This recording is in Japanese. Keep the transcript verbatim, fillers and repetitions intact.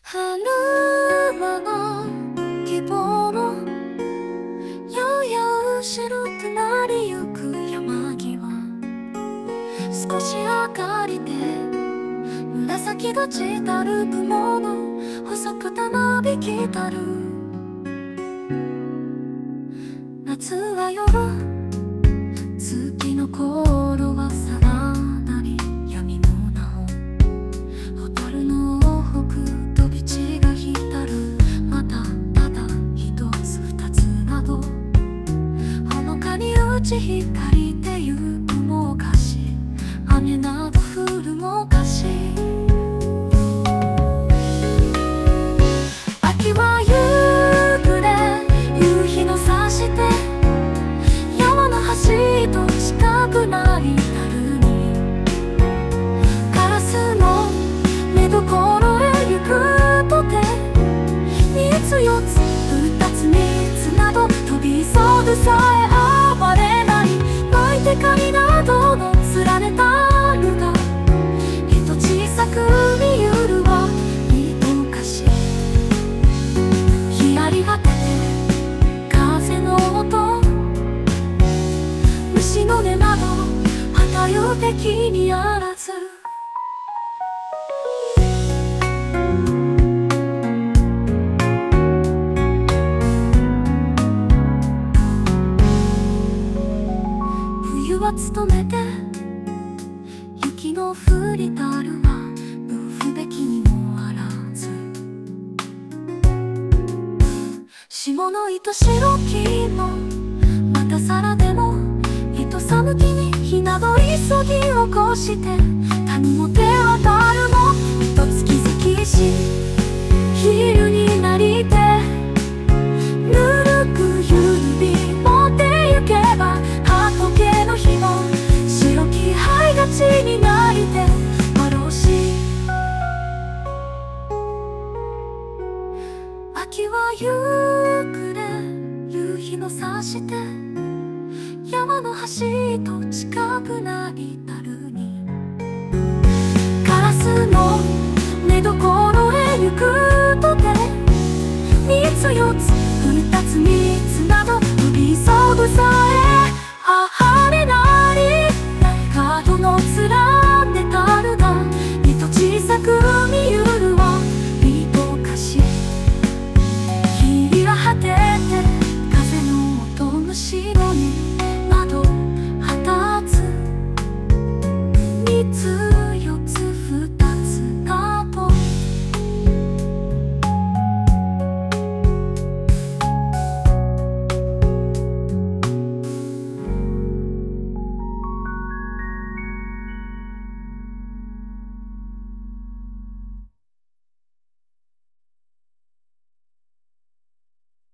春は希望のやや後ろとなりゆく山際、少し明かりで紫がちたる雲の細くたなびきたる。夏は夜、月の頃はさらなり闇のなお、蛍の往復飛び地が浸る。またただ一つ二つなどほのかに打ち光ってゆくもかし、雨など降るもかし。秋は夕暮れ、夕日の差して山の端と近くなりたるに、カラスの寝所へ行くとて、三つ四つ二つ三つなど飛び急ぐさえ暴れない。巻いて髪などの連ねたるがひと小さく見ゆるはいとかし。ひやり果てて風の音、虫の音など旗よ敵にあらず。冬は勤めて雪の降りたるは不べきにもあらず。霜の糸白きもまた皿でも人寒きにひなど急ぎ起こして、他にも手渡るもひとつ気づきし、昼になりてぬるく指持ってゆけば、畑の日も白き灰がちに泣いて笑うし。秋は夕暮れ、夕日の差して山の端と近くなりたるに、カラスの寝所へ行くとて、三つ四つ二つ三つなど飛び急ぐさえ